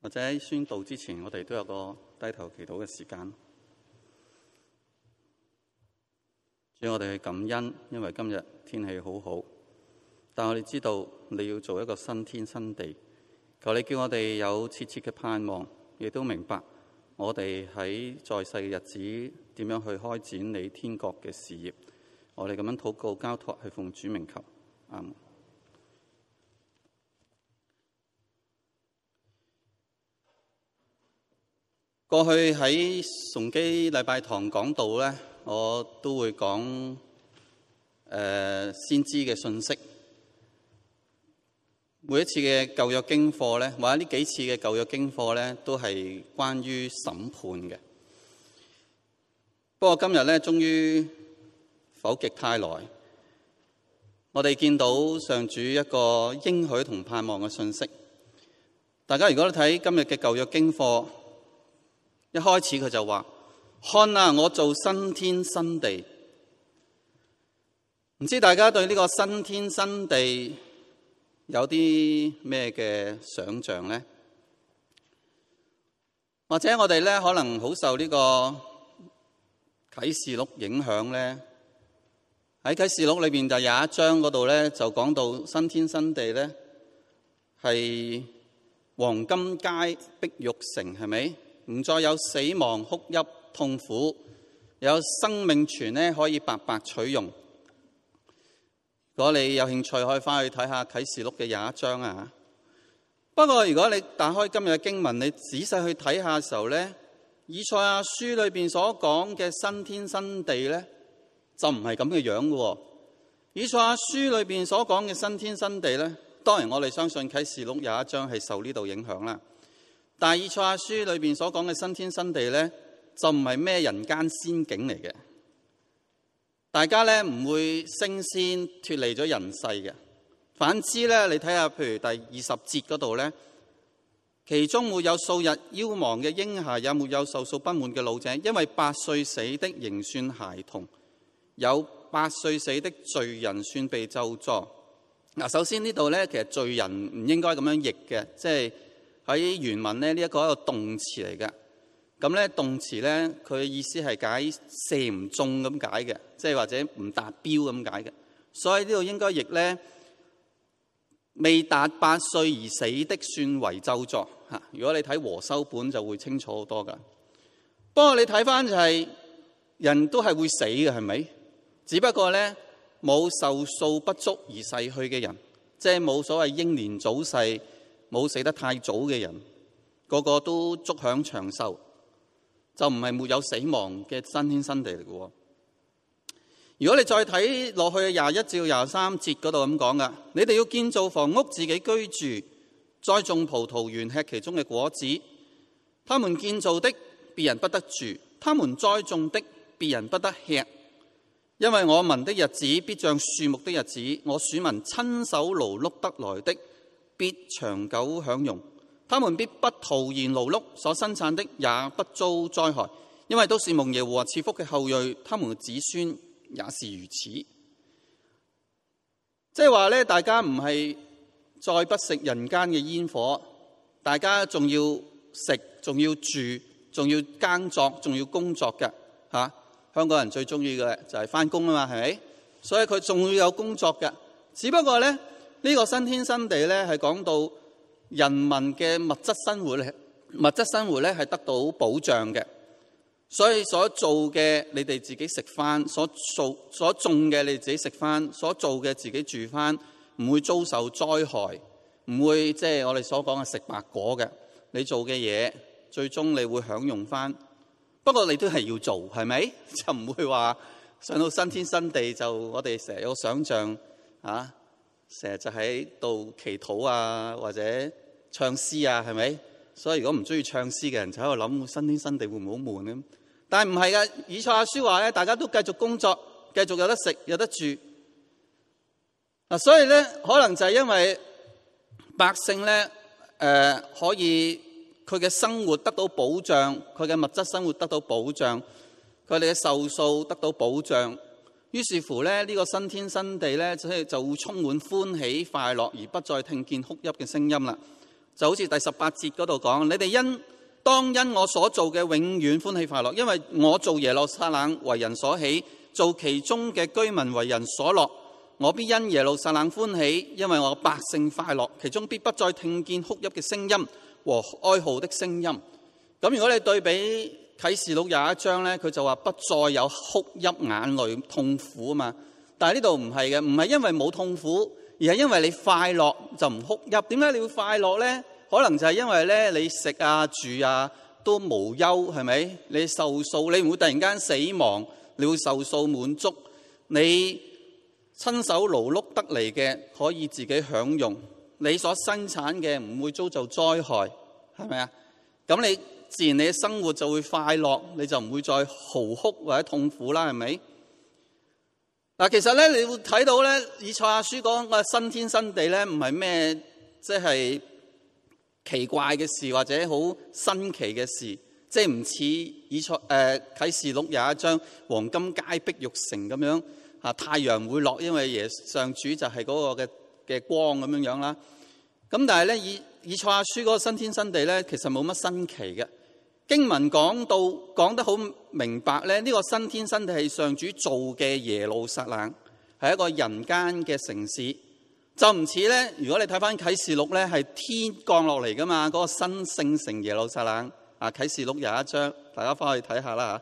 或者喺宣道之前，我哋都有個低頭祈禱嘅時間。主，我哋去感恩，因為今日天氣好好，但我哋知道你要做一個新天新地，求你叫我哋有切切嘅盼望，亦都明白我哋喺在世嘅日子點樣去開展你天國嘅事業。我哋咁樣禱告交託，係奉主名求，阿們。過去喺崇基禮拜堂講道呢，我都會講先知嘅信息。每一次嘅舊約經課呢，或者呢幾次嘅舊約經課呢，都係關於審判嘅。不過今日呢，終於否極泰來，我哋見到上主一個應許同盼望嘅信息。大家如果睇今日嘅舊約經課，一開始佢就話：看啊，我做新天新地。唔知大家對呢個新天新地有啲咩嘅想像呢？或者我哋咧可能好受呢個啟示錄影響呢？喺啟示錄裏邊就有一章嗰度咧，就講到新天新地咧係黃金街碧玉城，係咪？唔再有死亡、哭泣、痛苦，有生命泉咧可以白白取用。如果你有興趣，可以翻去睇下啟示錄嘅21章啊。不過如果你打開今日嘅經文，你仔細去睇下嘅時候咧，以賽亞書裏邊所講嘅新天新地咧，就唔係咁嘅樣嘅。以賽亞書裏邊所講嘅新天新地咧，當然我哋相信啟示錄21章係受呢度影響啦。但係以賽亞書裏邊所講嘅新天新地咧，就唔係咩人間仙境嚟嘅。大家咧唔會升仙脫離咗人世嘅。反之咧，你睇下譬如第20節嗰度咧，其中沒有數日夭亡嘅嬰孩，也沒有壽數不滿嘅老者，因為8歲死的仍算孩童，有8歲死的罪人算被咒詛。嗱，首先呢度咧，其實罪人唔應該咁樣譯嘅，即係喺原文咧呢一個係一個動詞嚟嘅。咁咧動詞咧佢嘅意思係解射唔中咁解嘅，即係或者唔達標咁解嘅。所以呢度應該譯咧未達8歲而死的算為咒詛嚇。如果你睇和修本就會清楚好多噶。不過你睇翻就係人都係會死嘅，係咪？只不過咧冇壽數不足而逝去嘅人，即係冇所謂英年早逝，冇死得太早嘅人，個個都足享長壽，就唔係沒有死亡嘅新天新地嚟嘅。如果你再睇落去21至23節嗰度咁講噶，你哋要建造房屋自己居住，栽種葡萄園吃其中嘅果子。他們建造的，別人不得住；他們栽種的，別人不得吃。因為我民的日子必像樹木的日子，我選民親手勞碌得來的，必長久享用。他們必不徒然勞碌，所生產的也不遭災害，因為都是蒙耶和華賜福嘅後裔，他們嘅子孫也是如此。即係話咧，大家唔係再不食人間嘅煙火，大家仲要食，仲要住，仲要耕作，仲要工作嘅嚇。香港人最中意嘅就係翻工啊嘛，係咪？所以佢仲要有工作嘅。只不過咧，呢個新天新地咧係講到人民嘅物質生活咧，物質生活咧係得到保障嘅。所以所做嘅你哋自己食翻，所種嘅你哋自己食翻，所做嘅自己住翻，唔會遭受災害，唔會即係我哋所講嘅食白果嘅。你做嘅嘢最終你會享用翻。不過你都係要做，係咪？就唔會話上到新天新地就我哋成日有想像啊，成日就喺度祈禱啊，或者唱詩啊，係咪？所以如果唔中意唱詩嘅人就喺度諗新天新地會唔會好悶咧？但係唔係噶，以賽亞書話咧，大家都繼續工作，繼續有得食有得住。嗱，所以咧可能就係因為百姓咧可以。佢嘅生活得到保障，佢嘅物質生活得到保障，佢哋嘅壽數得到保障。於是乎咧，呢個新天新地咧，就會充滿歡喜快樂，而不再聽見哭泣嘅聲音啦。 就好似第18節嗰度講，你哋當因我所做嘅永遠歡喜快樂，因為我做耶路撒冷為人所喜，做其中嘅居民為人所樂。我必因耶路撒冷歡喜，因為我百姓快樂，其中必不再聽見哭泣嘅聲音和哀號的聲音。咁如果你對比啟示錄21章咧，佢就話不再有哭泣、眼淚、痛苦啊嘛。但係呢度唔係嘅，唔係因為冇痛苦，而係因為你快樂就唔哭泣。點解你會快樂咧？可能就係因為咧你食啊住啊都無憂，係咪？你壽數，你唔會突然間死亡，你會壽數滿足，你親手勞碌得嚟嘅可以自己享用，你所生產嘅唔會遭受災害，係咪啊？咁你自然你嘅生活就會快樂，你就唔會再嚎哭或者痛苦啦，係咪？嗱，其實咧你會睇到咧，以賽亞書講嘅新天新地咧，唔係咩即係奇怪嘅事或者好新奇嘅事，即係唔似啟示錄21章黃金街碧玉城咁樣啊，太陽唔會落，因為上主就係嗰個嘅光咁樣啦。咁但係咧以賽亞書嗰個新天新地咧，其實冇乜新奇嘅。經文講得好明白咧，呢個新天新地係上主造嘅耶路撒冷，係一個人間嘅城市，就唔似咧。如果你睇翻啟示錄咧，係天降落嚟噶嘛，嗰個新聖城耶路撒冷啊，啟示錄21章，大家翻去睇下啦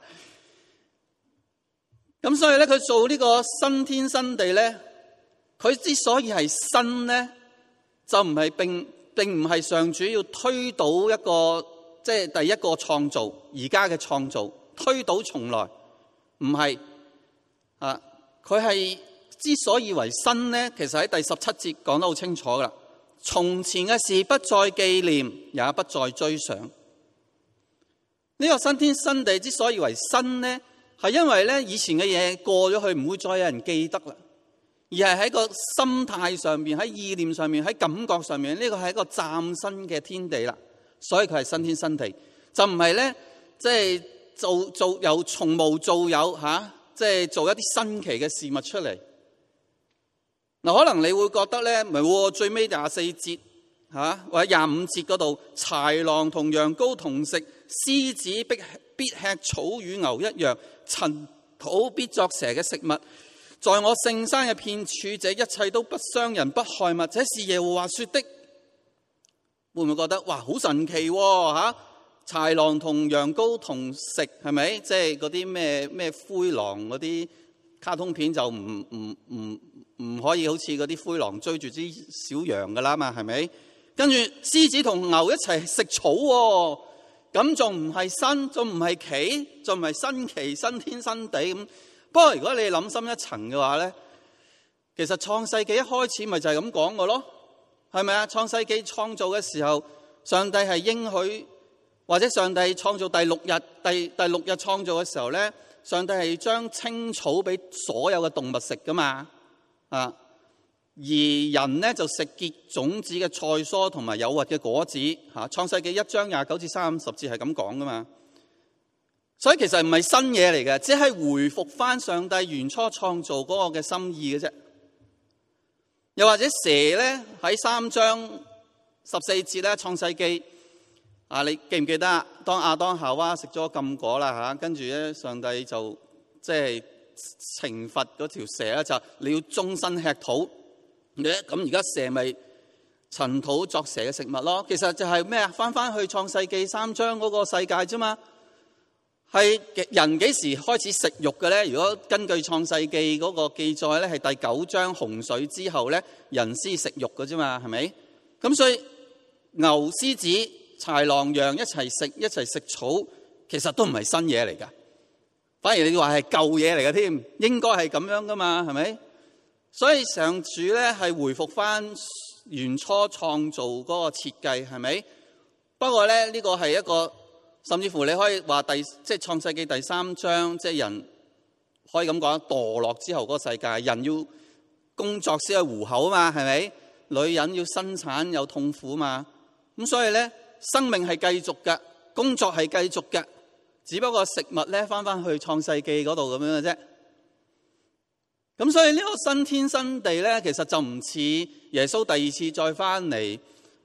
吓。咁所以咧，佢做呢個新天新地咧，佢之所以係新咧，就唔係並唔係上主要推倒一個。即係第一個創造，而家嘅創造推倒重來，唔係啊！佢係之所以為新呢，其實喺第17節講得好清楚噶啦。從前嘅事不再紀念，也不再追想。呢個新天新地之所以為新呢，係因為咧以前嘅嘢過咗去，唔會再有人記得啦，而係喺個心態上面、喺意念上面、喺感覺上面，呢個係一個嶄新嘅天地啦。所以佢係新天新地，就唔係咧，即係做由從無造有吓，即係做一啲新奇嘅事物出嚟。嗱，可能你會覺得咧，唔係最尾24節吓或者25節嗰度，豺狼同羊羔同食，獅子必吃草與牛一樣，塵土必作蛇嘅食物。在我聖山嘅遍處，這一切都不傷人不害物，這是耶和華說的。會唔會覺得哇好神奇喎嚇？豺狼同羊羔同食係咪？即係嗰啲咩灰狼嗰啲卡通片就唔可以好似嗰啲灰狼追住啲小羊噶啦嘛，係咪？跟住獅子同牛一齊食草喎，咁仲唔係新？仲唔係奇？仲唔係新奇新天新地咁？不過如果你諗深一層嘅話咧，其實創世紀一開始咪就係咁講嘅咯。係咪啊？創世紀創造嘅時候，上帝係應許，或者上帝創造第6日，第6日創造嘅時候咧，上帝係將青草俾所有嘅動物食噶嘛，啊，而人咧就食結種子嘅菜蔬同埋有核嘅果子，吓，創世紀1章29至30節係咁講噶嘛。所以其實唔係新嘢嚟嘅，只係回復翻上帝原初創造嗰個嘅心意嘅啫。又或者蛇咧喺3章14節咧創世記啊，你記唔記得啊？當亞當夏娃食咗禁果啦吓，跟住咧上帝就即係懲罰嗰條蛇咧，就你要終身吃土。咁而家蛇咪塵土作蛇嘅食物咯。其實就係咩啊？翻去創世記3章嗰個世界啫嘛。係人幾時開始食肉嘅咧？如果根據創世記嗰個記載咧，係第9章洪水之後咧，人先食肉嘅啫嘛，係咪？咁所以牛、獅子、豺狼、羊一齊食草，其實都唔係新嘢嚟噶，反而你話係舊嘢嚟嘅添，應該係咁樣噶嘛，係咪？所以上主咧係回復翻原初創造嗰個設計，係咪？不過咧呢個係一個。甚至乎你可以話即係創世記第3章，即係人可以咁講，墮落之後嗰個世界，人要工作先去糊口啊嘛，係咪？女人要生產有痛苦啊嘛，咁所以咧生命係繼續嘅，工作係繼續嘅，只不過食物咧翻去創世記嗰度咁樣嘅啫。咁所以呢個新天新地咧，其實就唔似耶穌第2次再翻嚟。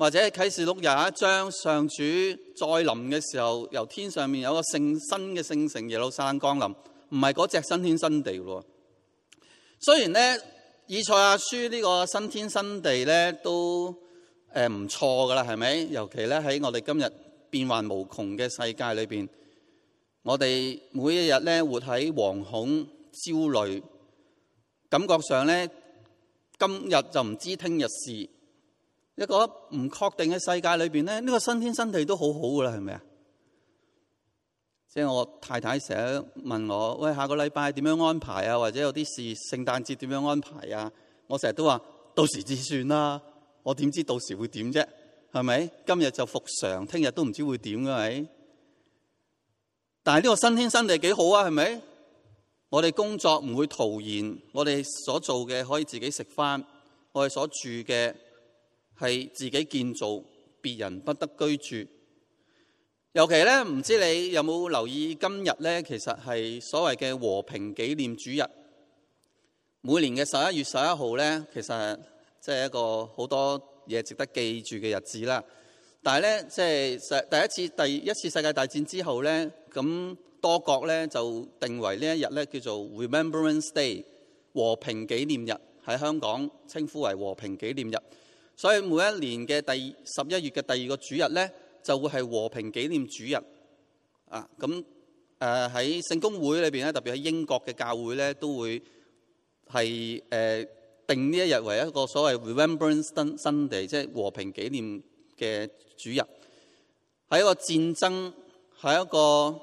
或者啟示錄21章，上主再臨嘅時候，由天上面有個新嘅聖城耶路撒冷降臨，唔係嗰隻新天新地喎。雖然咧以賽亞書呢個新天新地咧都唔錯噶啦，係咪？尤其咧喺我哋今日變幻無窮嘅世界裏邊，我哋每一日咧活喺惶恐、焦慮，感覺上咧今日就唔知聽日事，一個唔確定嘅世界裏邊咧，呢個新天新地都好好噶啦，係咪啊？即係我太太成日問我，喂，下個禮拜點樣安排啊？或者有啲事聖誕節點樣安排啊？我成日都話到時至算啦。我點知到時會點啫？係咪？今日就復常，聽日都唔知會點嘅咪？但係呢個新天新地幾好啊？係咪？我哋工作唔會徒然，我哋所做嘅可以自己食翻，我哋所住嘅係自己建造，別人不得居住。尤其咧，唔知你有冇留意今日咧，其實係所謂嘅和平紀念主日。每年嘅11月11號咧，其實即係一個好多嘢值得記住嘅日子啦。但係咧，即係第一次世界大戰之後咧，咁多國咧就定為呢一日咧叫做 Remembrance Day 和平紀念日，喺香港稱呼為和平紀念日。所以每一年嘅11月嘅第二個主日咧，就會係和平紀念主日啊！咁喺聖公會裏邊咧，特別喺英國嘅教會咧，都會係定呢一日為一個所謂 Remembrance Sunday，即係和平紀念嘅主日。係一個戰爭，係一個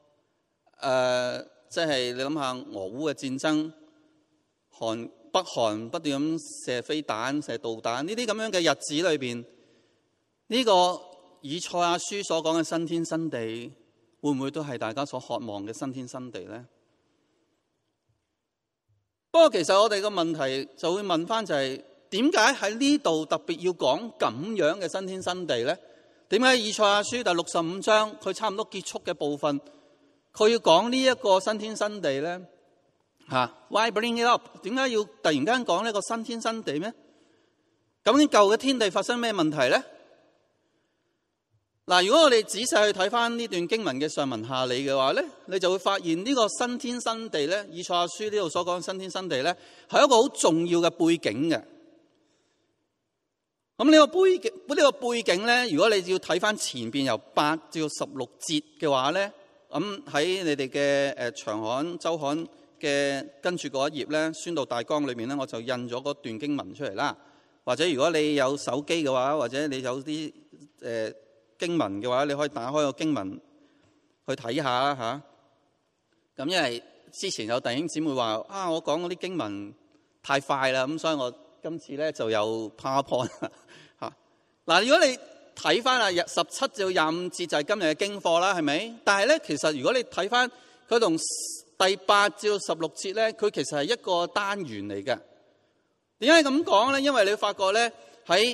即係你諗下俄烏嘅戰爭，北韓不斷咁射飛彈、射導彈，呢啲咁樣嘅日子裏邊，呢個以賽亞書所講嘅新天新地，會唔會都係大家所渴望嘅新天新地呢？不過其實我哋個問題就會問翻就係，點解喺呢度特別要講咁樣嘅新天新地呢？點解以賽亞書第65章佢差唔多結束嘅部分，佢要講呢一個新天新地呢？Why bring it up？ 點解要突然間講呢個新天新地呢？咁呢舊嘅天地發生咩問題呢？嗱，如果我哋仔細去睇翻呢段經文嘅上文下理嘅話咧，你就會發現呢個新天新地咧，以賽亞書呢度所講嘅新天新地咧，係一個好重要嘅背景嘅。咁呢個背景咧，如果你要睇翻前邊由8至16節嘅話咧，咁喺你哋嘅長刊周刊嘅跟住嗰一頁咧，宣道大綱裏面咧，我就印咗嗰段經文出嚟啦。或者如果你有手機嘅話，或者你有啲經文嘅話，你可以打開個經文去睇下嚇。咁因為之前有弟兄姊妹話我講嗰啲經文太快啦，咁所以我今次咧就有 PowerPoint 嚇。嗱，如果你睇翻17至25節就係今日嘅經課啦，係咪？但係咧，其實如果你睇翻佢同第8至16節咧，佢其實係一個單元嚟嘅。點解咁講咧？因為你發覺咧喺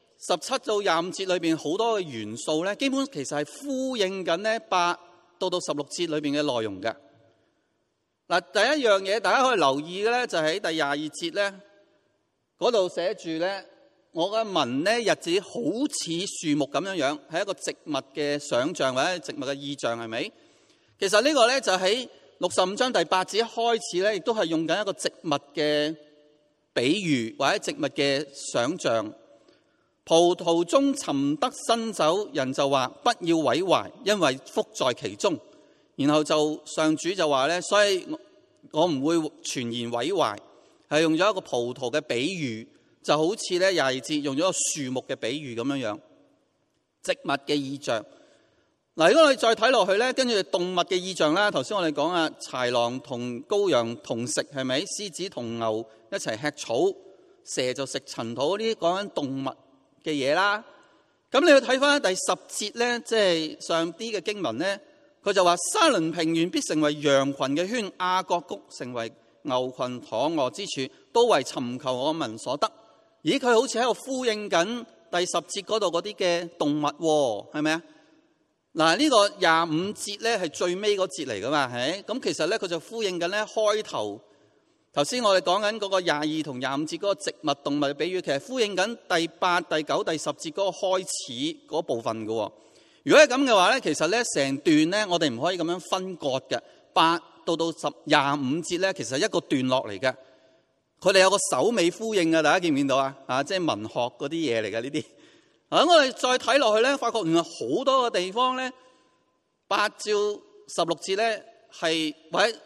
17到25節裏邊好多嘅元素咧，基本其實係呼應緊咧8到16節裏邊嘅內容嘅。嗱，第一樣嘢大家可以留意嘅咧，就喺第22節咧嗰度寫住咧，我嘅民咧日子好似樹木咁樣樣，係一個植物嘅想像或者植物嘅意象，係咪？其實呢個咧就喺65章第8節一開始咧，亦都係用緊一個植物嘅比喻或者植物嘅想像。葡萄中尋得新酒，人就話不要毀壞，因為福在其中。然後就上主就話咧，所以我唔會全然毀壞，係用咗一個葡萄嘅比喻，就好似咧22節用咗個樹木嘅比喻咁樣樣，植物嘅意象。嗱，如果我哋再睇落去咧，跟住動物嘅意象啦，頭先我哋講豺狼同羔羊同食，係咪？獅子同牛一齊吃草，蛇就食塵土，呢啲講緊動物嘅嘢啦。咁你去睇翻第10節咧，即係上啲嘅經文咧，佢就話沙崙平原必成為羊群嘅圈，亞割谷成為牛群躺臥之處，都為尋求我民所得。咦，佢好似喺度呼應緊第10節嗰度嗰啲嘅動物喎，係咪啊？嗱，呢個25節咧係最尾嗰節嚟噶嘛，係咁其實咧佢就呼應緊咧開頭頭先我哋講緊嗰個22同25節嗰個植物動物嘅比喻，其實呼應緊第8、第9、第10節嗰個開始嗰部分嘅。如果係咁嘅話咧，其實咧成段咧我哋唔可以咁樣分割嘅。8到25節咧，其實係一個段落嚟嘅。佢哋有個首尾呼應嘅，大家見唔見到啊？即係文學嗰啲嘢嚟嘅呢啲。咁我哋再睇落去咧，發覺原來好多個地方咧，8至16節咧係或者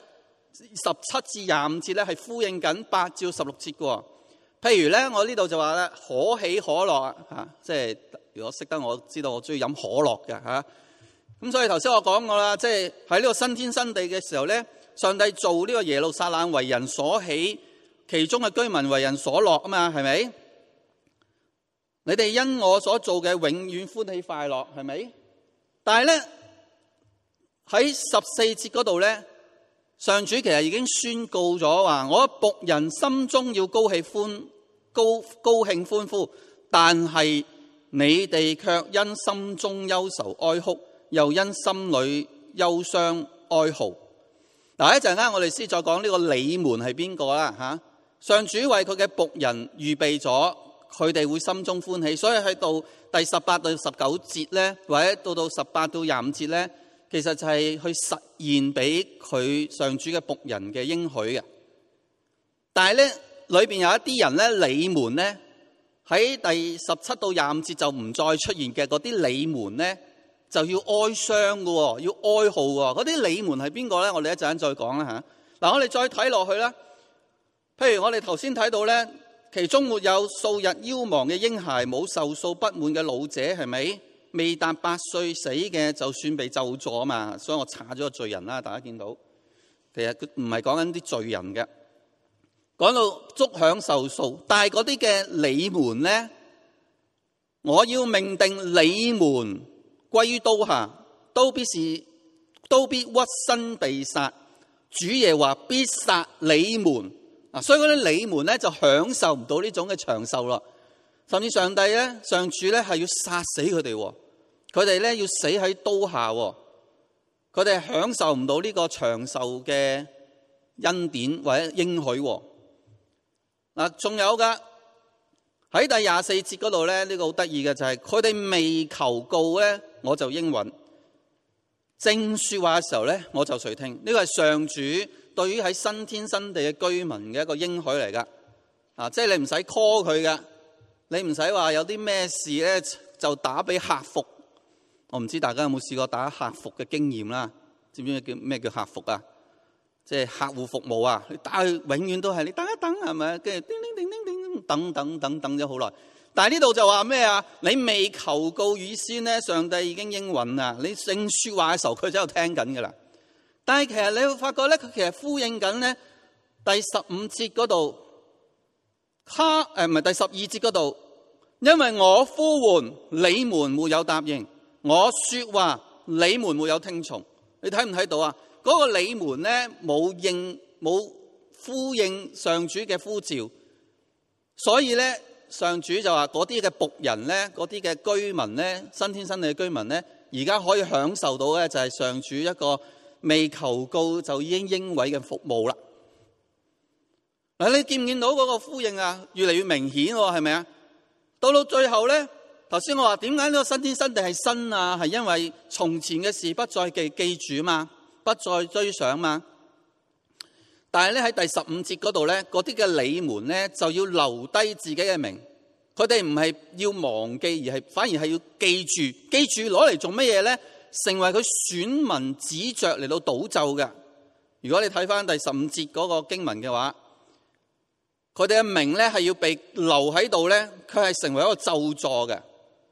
17至25節咧係呼應緊8至16節嘅。譬如咧，我呢度就話咧，可喜可樂啊，即係如果識得我知道我中意飲可樂嘅嚇。咁所以頭先我講過啦，即係喺呢個新天新地嘅時候咧，上帝做呢個耶路撒冷為人所喜，其中嘅居民為人所樂啊嘛，係咪？你哋因我所做嘅永遠歡喜快樂，係咪？但係咧喺14節嗰度咧，上主其實已經宣告咗話：我僕人心中要高興歡呼，但係你哋卻因心中憂愁哀哭，又因心裏憂傷哀號。嗱，一陣間我哋先再講呢個你們係邊個啦嚇。上主為佢嘅僕人預備咗，佢哋會心中歡喜。所以喺到第18到19節咧，或者到18到25節咧，其實就係去實現俾佢上主嘅僕人嘅應許嘅。但係咧，裏邊有一啲人咧，你們咧喺第17到25節就唔再出現嘅嗰啲你們咧，就要哀傷嘅，要哀號嘅。嗰啲你們係邊個咧？我哋一陣間再講啦嚇。嗱，我哋再睇落去啦。譬如我哋頭先睇到咧，其中沒有數日夭亡嘅嬰孩，冇壽數不滿嘅老者，係咪？未達8歲死嘅，就算被咒詛嘛。所以我查咗個罪人啦，大家見到。其實佢唔係講緊啲罪人嘅，講到足享壽數。但係嗰啲嘅你們咧，我要命定你們歸於刀下，都必屈身被殺。主耶和華必殺你們。所以嗰啲你們咧就享受唔到呢種嘅長壽咯，甚至上帝咧、上主咧係要殺死佢哋，佢哋咧要死喺刀下，佢哋係享受唔到呢個長壽嘅恩典或者應許。嗱，仲有噶喺第24節嗰度咧，呢個好得意嘅就係佢哋未求告咧，我就應允；正說話嘅時候咧，我就垂聽。呢個係上主對於喺新天新地嘅居民嘅一個應許嚟噶，即係你唔使 call 佢噶，你唔使話有啲咩事咧就打俾客服。我唔知大家有冇試過打客服嘅經驗啦？知唔知咩叫客服啊？即係客戶服務啊！你打去永遠都係你等一等係咪？跟住叮叮叮叮叮等咗好耐。但係呢度就話咩啊？你未求告以先咧，上帝已經應允啦。你正說話嘅時候，佢就喺度聽緊噶啦。但係其實你會發覺咧，佢其實呼應緊咧第15節嗰度，唔係第12節嗰度，因為我呼喚你們沒有答應，我說話你們沒有聽從。你睇唔睇到啊？嗰個你們咧冇呼應上主嘅呼召，所以咧上主就話嗰啲嘅僕人咧，嗰啲嘅居民咧，新天新地嘅居民咧，而家可以享受到咧就係上主一個未求告就已經應允嘅服務啦。嗱，你見唔見到嗰個呼應啊？越嚟越明顯喎，係咪啊？到最後咧，頭先我話點解呢個新天新地係新啊？係因為從前嘅事不再記住嘛，不再追想嘛。但係咧喺第15節嗰度咧，嗰啲嘅你們咧就要留低自己嘅名，佢哋唔係要忘記，而係反而係要記住。記住攞嚟做乜嘢咧？成為佢選民指着嚟到賭咒嘅。如果你睇翻第15節嗰個經文嘅話，佢哋嘅名咧係要被留喺度咧，佢係成為一個咒詛嘅。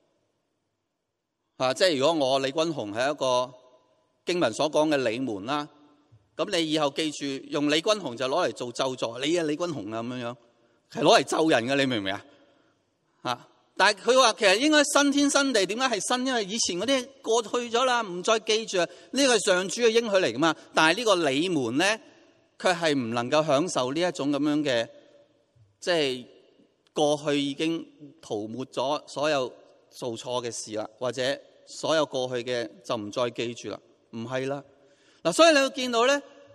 即係如果我李君雄係一個經文所講嘅你們啦，咁你以後記住用李君雄就攞嚟做咒詛，你啊李君雄啊咁樣，係攞嚟咒人嘅，你明唔明啊？但係佢話其實應該新天新地，點解係新？因為以前嗰啲過去咗啦，唔再記住啊。呢個係上主嘅應許嚟噶嘛。但係呢個你們咧，卻係唔能夠享受呢一種咁樣嘅，即係過去已經塗抹咗所有做錯嘅事啦，或者所有過去嘅就唔再記住啦，唔係啦。嗱，所以你會見到咧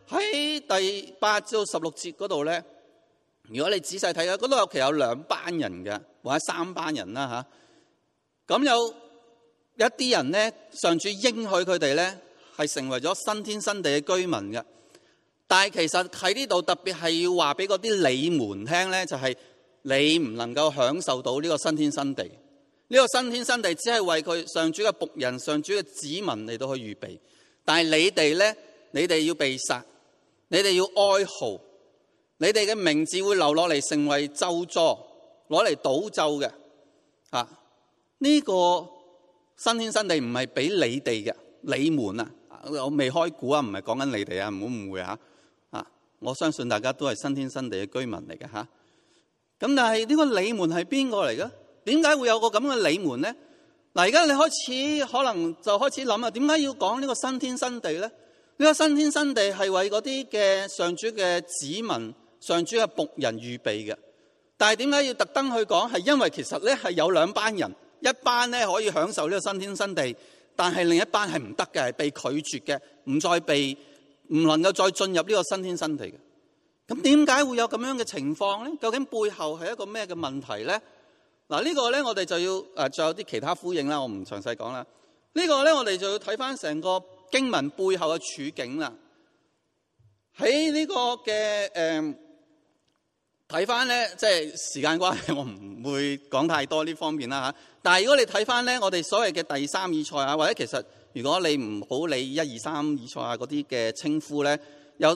喺第8至16節嗰度咧，如果你仔細睇咧，嗰度其實有2班人嘅，或者3班人啦嚇。咁有一啲人咧，上主應許佢哋咧係成為咗新天新地嘅居民嘅。但係其實喺呢度特別係要話俾嗰啲你們聽咧，就係你唔能夠享受到呢個新天新地。呢個新天新地只係為佢上主嘅僕人、上主嘅子民嚟到去預備。但係你哋咧，你哋要被殺，你哋要哀號，你哋嘅名字會留落嚟成為咒詛，攞嚟賭咒嘅。呢個新天新地唔係俾你哋嘅，你們啊，我未開估啊，唔係講緊你哋啊，唔好誤會嚇。我相信大家都係新天新地嘅居民嚟嘅嚇。咁但係呢個你們係邊個嚟嘅？點解會有個咁嘅你們咧？嗱，而家你可能就開始諗啊，點解要講呢個新天新地咧？呢個新天新地係為嗰啲嘅上主嘅子民、上主嘅僕人預備嘅。但係點解要特登去講？係因為其實咧係有2班人，一班咧可以享受呢個新天新地，但係另一班係唔得嘅，係被拒絕嘅，唔能夠再進入呢個新天新地嘅。咁點解會有咁樣嘅情況咧？究竟背後係一個咩嘅問題咧？嗱，呢個咧我哋就要仲有啲其他呼應啦，我唔詳細講啦。呢個咧我哋就要睇翻成個經文背後嘅處境啦。喺呢個嘅睇翻咧，即係時間關係，我唔會講太多呢方面啦嚇。但係如果你睇翻咧，我哋所謂嘅第3以賽亞，或者其實如果你唔好理1、2、3以賽亞嗰啲嘅稱呼咧，由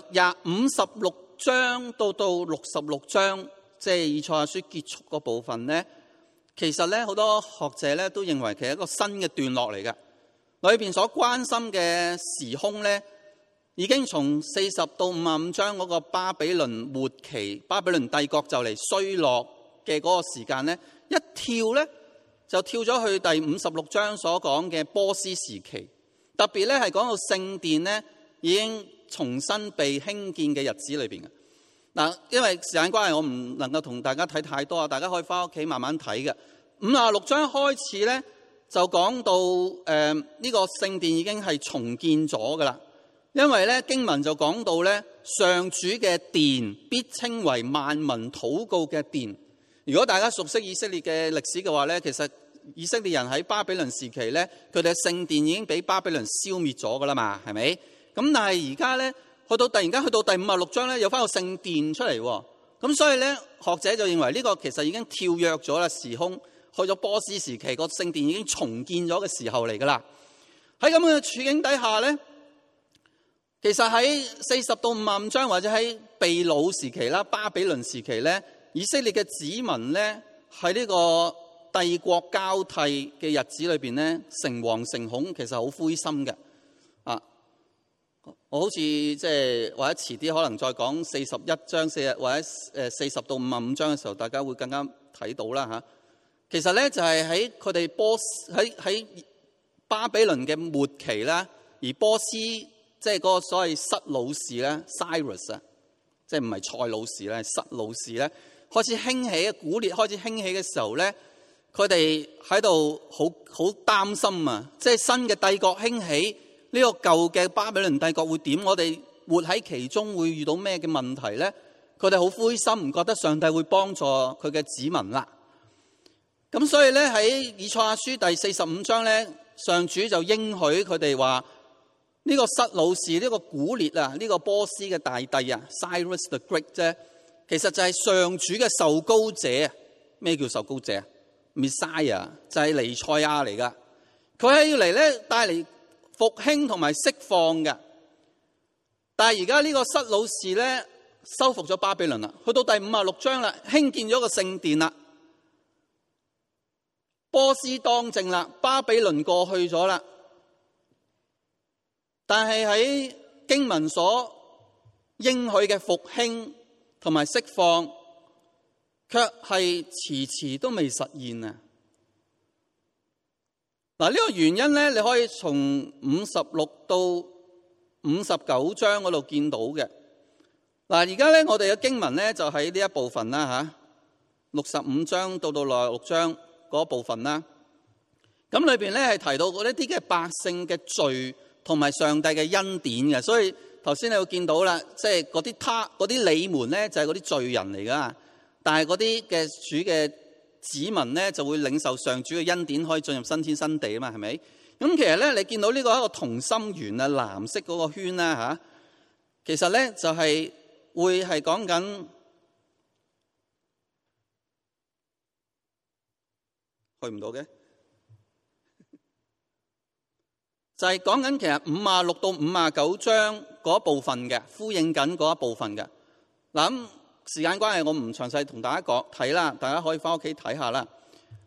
56章到66章，即係以賽亞書結束嗰部分咧，其實咧好多學者咧都認為其實一個新嘅段落嚟嘅。裏邊所關心嘅時空咧，已經從40到55章嗰個巴比倫末期，巴比倫帝國就嚟衰落嘅嗰個時間咧，一跳咧就跳咗去第56章所講嘅波斯時期。特別咧係講到聖殿咧已經重新被興建嘅日子裏邊嘅。嗱，因為時間關係，我唔能夠同大家睇太多啊，大家可以翻屋企慢慢睇嘅。56章開始咧就講到呢個聖殿已經係重建咗噶啦。因為咧經文就講到咧，上主嘅殿必稱為萬民禱告嘅殿。如果大家熟悉以色列嘅歷史嘅話咧，其實以色列人喺巴比倫時期咧，佢哋嘅聖殿已經俾巴比倫消滅咗噶啦嘛，係咪？咁但係而家咧突然間去到第56章咧，有翻個聖殿出嚟喎。咁所以咧學者就認為呢個其實已經跳躍咗啦，時空去咗波斯時期，個聖殿已經重建咗嘅時候嚟噶啦。喺咁嘅處境底下咧，其實喺40到55章或者喺被擄時期啦、巴比倫時期咧，以色列嘅子民咧喺呢個帝國交替嘅日子裏邊咧，誠惶誠恐，其實好灰心嘅。我好似即係或者遲啲可能再講41章或者40到55章嘅時候，大家會更加睇到啦嚇。其實咧就係喺佢哋喺巴比倫嘅末期啦，而波斯即係嗰個所謂塞魯士咧 Cyrus 啊，即係唔係塞魯士咧，係塞魯士咧開始興起，古列開始興起嘅時候咧，佢哋喺度好擔心啊！即係新嘅帝國興起，呢個舊嘅巴比倫帝國會點？我哋活喺其中會遇到咩嘅問題咧？佢哋好灰心，唔覺得上帝會幫助佢嘅子民啦。咁所以咧喺以賽亞書第45章咧，上主就應許佢哋話：呢個塞魯士，呢個古列啊，呢個波斯嘅大帝啊 ，Cyrus the Great 啫，其實就係上主嘅受膏者。咩叫受膏者啊？Messiah 就係彌賽亞嚟噶，佢係要嚟咧帶嚟復興同埋釋放嘅。但係而家呢個塞魯士咧收復咗巴比倫啦，去到第56章啦，興建咗個聖殿啦，波斯當政啦，巴比倫過去咗啦。但係喺經文所應許嘅復興同埋釋放，卻係遲遲都未實現啊！嗱，呢個原因咧，你可以從56到59章嗰度見到嘅。嗱，而家咧我哋嘅經文咧就喺呢一部分啦嚇，65章到66章嗰部分啦。咁裏邊咧係提到嗰一啲嘅百姓嘅罪同埋上帝嘅恩典嘅，所以頭先你會見到啦，即係嗰啲你們咧就係嗰啲罪人嚟噶，但係嗰啲嘅主嘅子民咧就會領受上主嘅恩典，可以進入新天新地啊嘛，係咪？咁其實咧，你見到呢個一個同心圓啊，藍色嗰個圈啦嚇，其實咧就係會係講緊去唔到嘅，就係講緊其實56到59章嗰部分嘅，呼應緊嗰一部分嘅。嗱咁時間關係，我唔詳細同大家講睇啦，大家可以翻屋企睇下啦。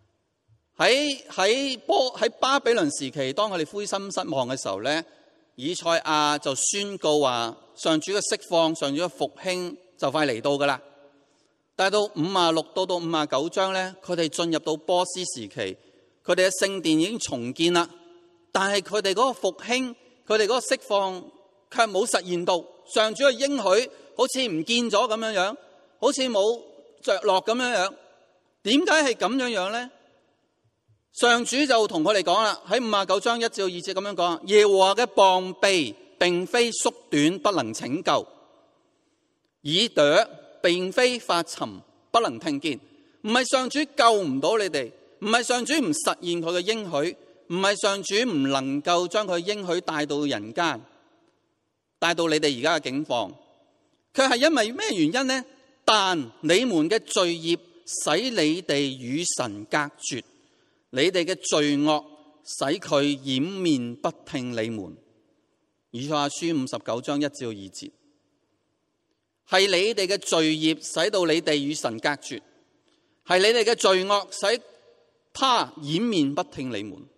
喺巴比倫時期，當佢哋灰心失望嘅時候咧，以賽亞就宣告話上主嘅釋放、上主嘅復興就快嚟到噶啦。但係到56到59章咧，佢哋進入到波斯時期，佢哋嘅聖殿已經重建啦，但係佢哋嗰個復興、佢哋嗰個釋放卻冇實現到。上主嘅應許好似唔見咗咁樣樣，好似冇着落咁樣樣。點解係咁樣樣咧？上主就同佢哋講啦，喺59章1至2節咁樣講，耶和華嘅膀臂並非縮短不能拯救，耳朵並非發沉不能聽見。唔係上主救唔到你哋，唔係上主唔實現佢嘅應許，唔係上主唔能夠將佢應許帶到人間，帶到你哋而家嘅境況，佢係因為咩原因呢？但你們嘅罪孽使你哋與神隔絕，你哋嘅罪惡使佢掩面不聽你們。以賽亞書59章1至2節，係你哋嘅罪孽使到你哋與神隔絕，係你哋嘅罪惡使他掩面不聽你們。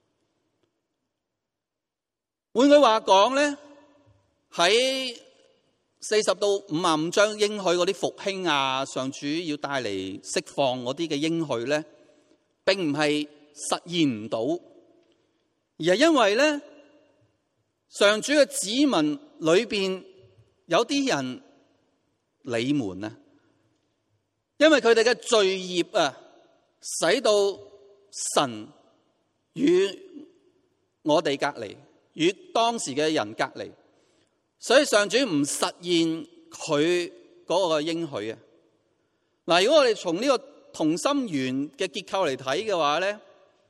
換句話講咧，喺40到55章應許嗰啲復興啊，上主要帶嚟釋放嗰啲嘅應許咧，並唔係實現唔到，而係因為咧，上主嘅子民裏邊有啲人你們啊，因為佢哋嘅罪孽啊，使到神與我哋隔離，與當時嘅人隔離，所以上主唔實現佢嗰個應許啊。嗱，如果我哋從呢個同心圓嘅結構嚟睇嘅話咧，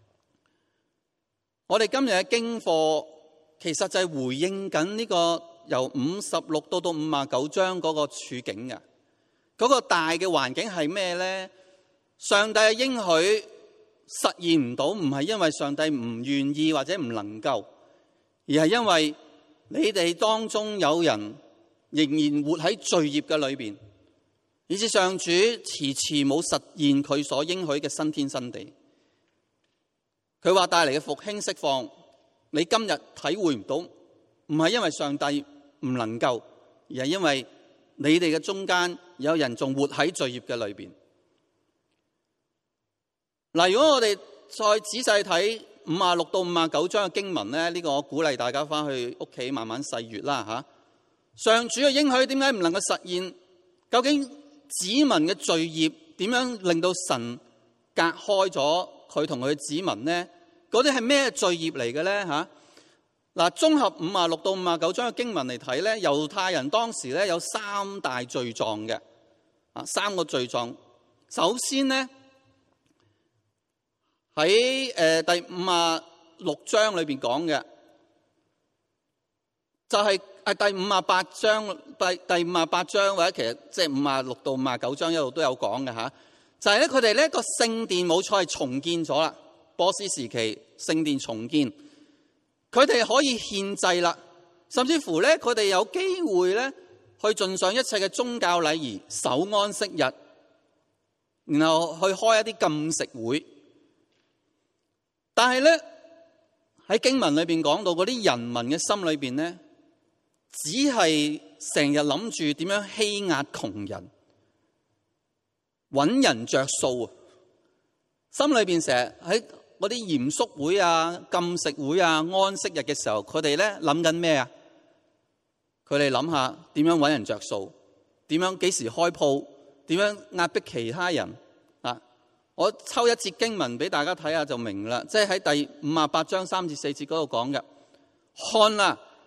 我哋今日嘅經課其實就係回應緊呢個由56到59章嗰個處境嘅。嗰個大嘅環境係咩咧？上帝嘅應許實現唔到，唔係因為上帝唔願意或者唔能夠，而係因為你哋當中有人仍然活喺罪孽嘅裏邊，以致上主遲遲冇實現佢所應許嘅新天新地。佢話帶嚟嘅復興釋放，你今日體會唔到，唔係因為上帝唔能夠，而係因為你哋嘅中間有人仲活喺罪孽嘅裏邊。嗱，如果我哋再仔細睇56到59章嘅經文咧，呢個我鼓勵大家翻去屋企慢慢細閱啦吓。上主嘅應許點解唔能夠實現？究竟子民嘅罪孽點樣令到神隔開咗佢同佢嘅子民呢？嗰啲係咩罪孽嚟嘅咧吓？嗱，綜合56到59章嘅經文嚟睇咧，猶太人當時咧有3大罪狀嘅，3個罪狀。首先咧喺第56章裏邊講嘅，就係第58章第58章或者其實即係56到59章一路都有講嘅吓，就係咧佢哋咧個聖殿冇錯係重建咗啦，波斯時期聖殿重建。佢哋可以獻祭啦，甚至乎咧，佢哋有機會咧去盡上一切嘅宗教禮儀，守安息日，然後去開一啲禁食會。但係咧喺經文裏邊講到嗰啲人民嘅心裏邊咧，只係成日諗住點樣欺壓窮人，搵人着數啊！心裏邊成日喺嗰啲嚴肅會啊、禁食會啊、安息日嘅時候，佢哋咧諗緊咩啊？佢哋諗下點樣搵人着數，點樣幾時開鋪，點樣壓迫其他人啊！我抽一節經文俾大家睇下就明啦，即係喺第58章3至4節嗰度講嘅。看啦，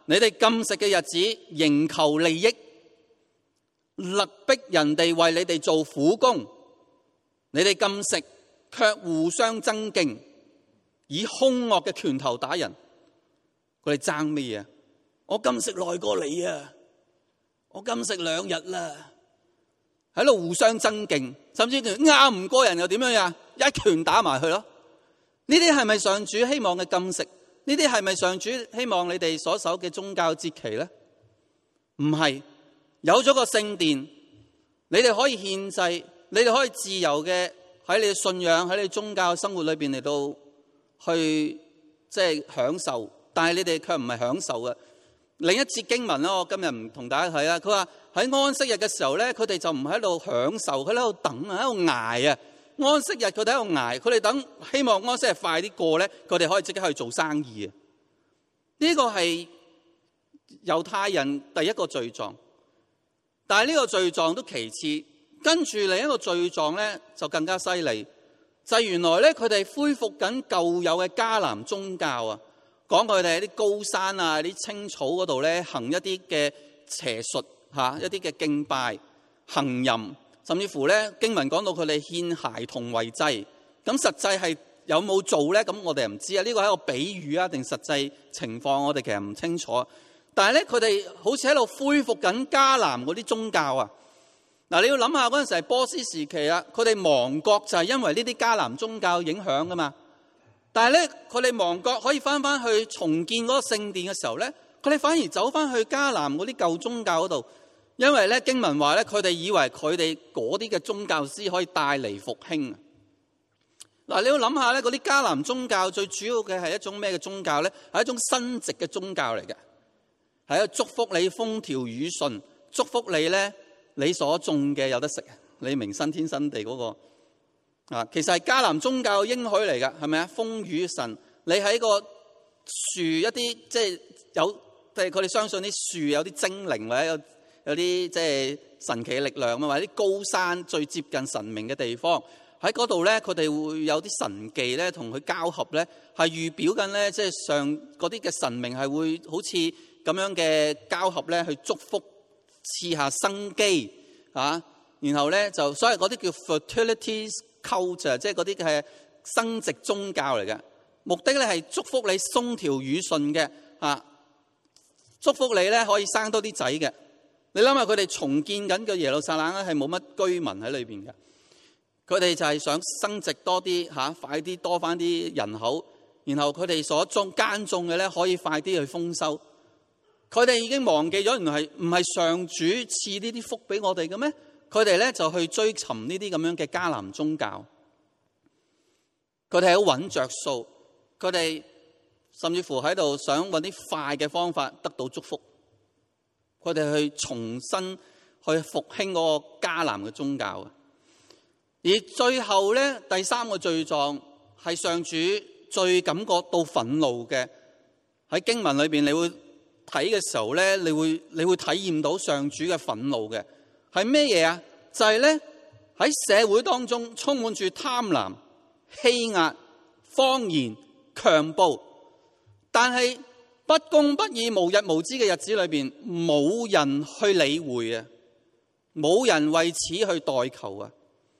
你哋禁食嘅日子，仍求利益，勒逼人哋為你哋做苦工。你哋禁食，卻互相爭競，以兇惡嘅拳頭打人。佢哋爭咩啊？我禁食耐過你啊！我禁食2日啦，喺度互相爭競，甚至拗唔過人又點樣呀？一拳打埋去咯。呢啲係咪上主希望嘅禁食？呢啲係咪上主希望你哋所守嘅宗教節期咧？唔係，有咗個聖殿，你哋可以獻祭，你哋可以自由嘅喺你嘅信仰、喺你宗教生活裏邊嚟到去享受，但係你哋卻唔係享受嘅。另一節經文啦，我今日唔同大家睇啦。佢話喺安息日嘅時候咧，佢哋就唔喺度享受，佢喺度等啊，喺度捱啊。安息日佢哋喺度捱，佢哋等希望安息日快啲過咧，佢哋可以即刻去做生意啊。呢個係猶太人第一個罪狀，但係呢個罪狀都其次，跟住另一個罪狀咧就更加犀利，就係原來咧佢哋恢復緊舊有嘅迦南宗教啊。講佢哋喺啲高山啊、啲青草嗰度咧行一啲嘅邪術嚇，一啲嘅敬拜、行淫，甚至乎咧經文講到佢哋獻孩童為祭。咁實際係有冇做咧？咁我哋唔知啊。呢個係一個比喻啊，定實際情況我哋其實唔清楚。但係咧佢哋好似喺度恢復緊迦南嗰啲宗教啊。嗱，你要諗下嗰陣時係波斯時期啊，佢哋亡國就係因為呢啲迦南宗教影響噶嘛。但係咧，佢哋亡國可以翻去重建嗰個聖殿嘅時候咧，佢哋反而走翻去迦南嗰啲舊宗教嗰度，因為咧經文話咧，佢哋以為佢哋嗰啲嘅宗教師可以帶嚟復興。嗱，你要諗下咧，嗰啲迦南宗教最主要嘅係一種咩嘅宗教咧？係一種生殖嘅宗教嚟嘅，係一個祝福你風調雨順，祝福你咧你所種嘅有得食，你明新天新地嗰個。其實係迦南宗教應許嚟㗎，係咪啊？風雨神，你喺個樹一啲即係佢哋相信啲樹有啲精靈，或者有啲即係神奇嘅力量啊，或者啲高山最接近神明嘅地方，喺嗰度咧，佢哋會有啲神技咧，同佢交合咧，係預表緊咧，即係上嗰啲嘅神明係會好似咁樣嘅交合咧，去祝福賜下生機啊，然後咧就所謂嗰啲叫 fertility culture， 即係嗰啲係生殖宗教嚟嘅，目的咧係祝福你風調雨順嘅啊，祝福你咧可以生多啲仔嘅。你諗下佢哋重建緊嘅耶路撒冷咧係冇乜居民喺裏邊嘅，佢哋就係想生殖多啲快啲多翻啲人口，然後佢哋所耕種嘅咧可以快啲去豐收。佢哋已經忘記咗原來係唔係上主賜呢啲福俾我哋嘅咩？佢哋咧就去追尋呢啲咁樣嘅迦南宗教，佢哋喺度揾着數，佢哋甚至乎喺度想揾啲快嘅方法得到祝福，佢哋去重新去復興嗰個迦南嘅宗教。而最後咧，第三個罪狀係上主最感覺到憤怒嘅，喺經文裏邊你會睇嘅時候咧，你會體驗到上主嘅憤怒嘅。係咩嘢啊？就係咧喺社會當中充滿住貪婪、欺壓、謊言、強暴，但係不公不義、無日無之嘅日子裏邊，冇人去理會啊，冇人為此去代求啊。